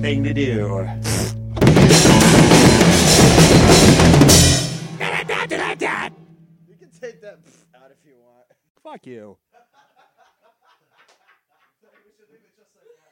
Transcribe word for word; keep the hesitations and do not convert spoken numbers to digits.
thing to do. You can take that out if you want. Fuck you. We should leave it just like that.